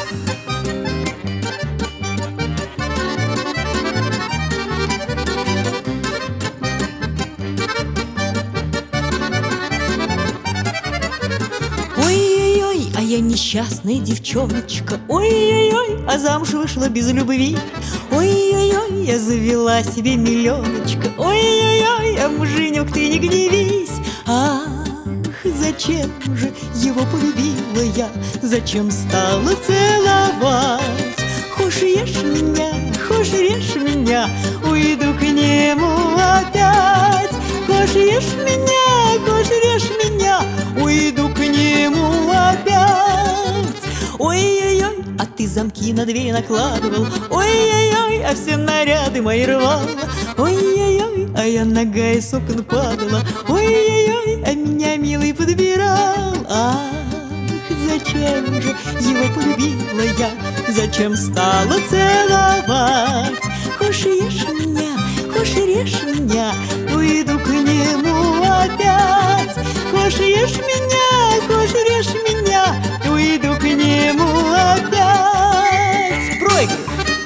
Ой-ой-ой, а я несчастная девчоночка. Ой-ой-ой, а замуж вышла без любви. Ой-ой-ой, я завела себе миллионочка. Ой-ой-ой, а муженек, ты не гневись. Ах, зачем же его полюбила я? Зачем стала целовать? Хошь ешь меня, хошь режь меня, уйду к нему опять. Хошь ешь меня, хошь режь меня, уйду к нему опять. Ой-ой-ой, а ты замки на дверь накладывал. Ой-ой-ой, а все наряды мои рвал. Ой-ой-ой, а я нога из окон падала. Ой-ой-ой, а меня милый подбирал. Ах, зачем же его полюбила я? Зачем стала целовать? Хошь ешь меня, хошь режь меня, уйду к нему опять. Хошь ешь меня, хошь режь меня, уйду к нему опять. Проигрыш!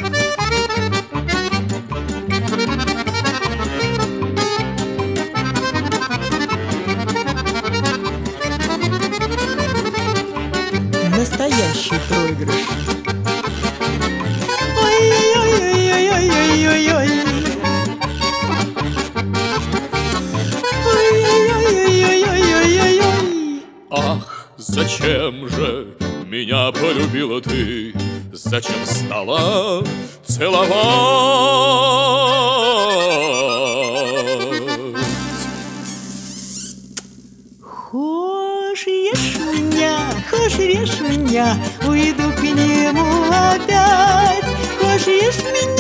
Настоящий проигрыш. Ой-ой-ой-ой-ой-ой-ой-ой. Ой-ой-ой-ой-ой-ой-ой. Ах, зачем же меня полюбила ты? Зачем стала целовать? Хошь ешь меня, хошь режь меня, уйду к нему опять. Хошь ешь меня,